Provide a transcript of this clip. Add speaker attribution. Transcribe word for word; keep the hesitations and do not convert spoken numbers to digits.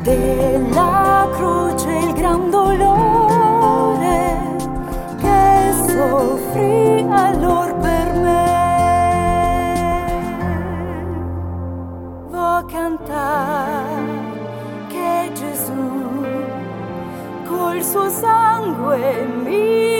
Speaker 1: della croce il gran dolore che soffrì allor per me. Vo' cantare che Gesù col suo sangue mi